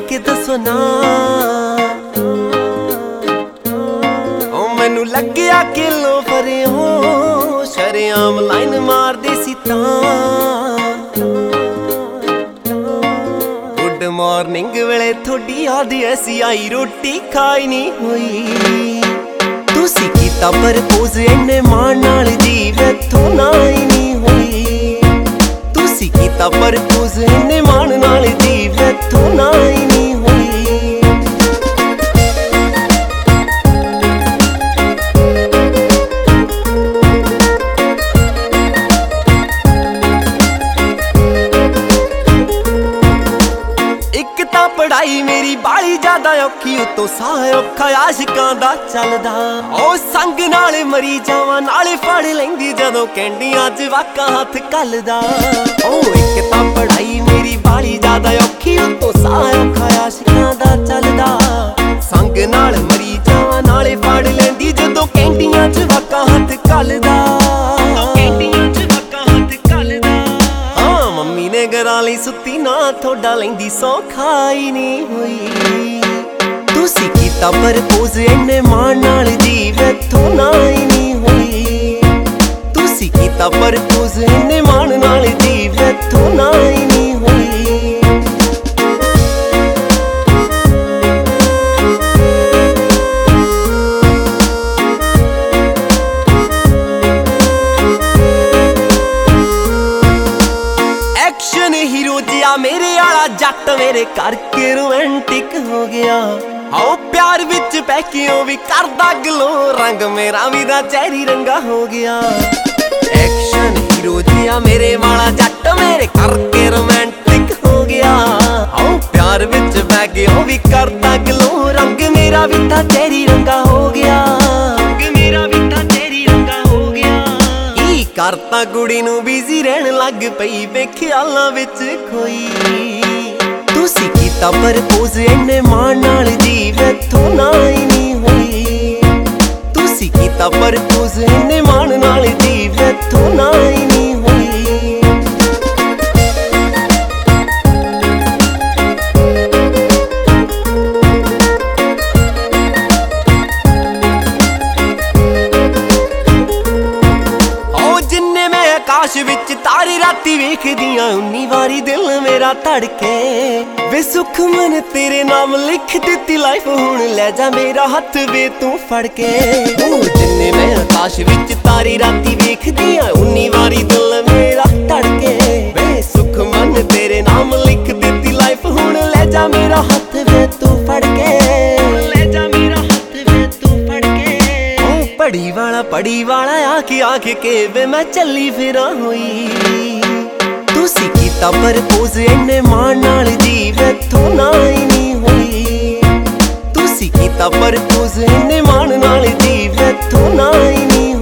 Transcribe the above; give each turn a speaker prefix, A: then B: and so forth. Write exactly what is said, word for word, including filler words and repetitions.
A: के दसो ना ओ मैनू लग्या किलो फरे हो शरेआम लाइन मार दे सी तां गुड मॉर्निंग वेले थोड़ी याद ऐसी आई रोटी खाई नहीं हुई तुसी कीता प्रपोज इन्ने मान नाल जी वैथों ना ही नहीं हुई तुसी कीता प्रपोज इन्ने मान नाल जी वैथों ना ही नहीं हुई पढ़ाई मेरी बाली ज्यादा औखी उतो साह औखा आशिकां दा चलदा ओ संग नाल मरी जावां नाले फड़ लैंदी जदों कैंडियां च वाका हथ कलदा ओ इक तां पढ़ाई मेरी बाली ज्यादा औखी उतो साह औखा आशिकां दा चलदा संग नाल मरी जावां नाले फड़ लैंदी जदों कैंडियां च वाका हथ कलदा गराली सुती ना थोड़ा लेंदी सौ खाई नहीं हुई तुसी कीता प्रपोज इन्ने मान नाल जी वैथों ना ही नहीं हुई तुसी कीता प्रपोज इन्ने मान नाल जी वैथों ना ही नहीं हुई हीरो जिया मेरे आला जट मेरे करके रोमांटिक हो गया आओ प्यार विच पैकियों भी करदा गलो रंग मेरा भी दा चेहरी रंगा हो गया एक्शन हीरो जिया मेरे वाला जट मेरे करके रोमांटिक हो गया आओ प्यार विच पैकियों भी करदा गलो रंग मेरा भी दा चेहरी रंगा हो गया रंग मेरा भी दा चेहरी रंगा हो गया करता कुड़ी नू बिजी रहन लग पई वे ख्यालां विच खोई तुसी कीता प्रपोज इन्ने मान नाल जी वैथों ना ही नहीं हुई तुसी कीता प्रपोज इन्ने मान नाल जी वैथों ना ही नहीं हुई आकाश विच तारे राती वेखदियां उन्नी वारी दिल मेरा धड़के वे सुख मन तेरे नाम लिख दिती लाइफ हुण ले जा मेरा हथ वे तू फड़ के जिन्ने मैं आकाश विच तारे राती वेखदियां उन्नी वारी दिल मेरा धड़के वे सुख मन तेरे नाम लिख दिती लाइफ हुण ले जा मेरा हथ वे तू फड़ के ले जा मेरा हथ वे तू फड़ के पड़ी वाला पड़ी वाला आके आके के वे मैं चली फिरा हुई तुसी कीता प्रपोज इन्ने मान नाल जी वैथों ना ही नहीं हुई तुसी कीता प्रपोज इन्ने मान नाल जी वैथों ना ही नहीं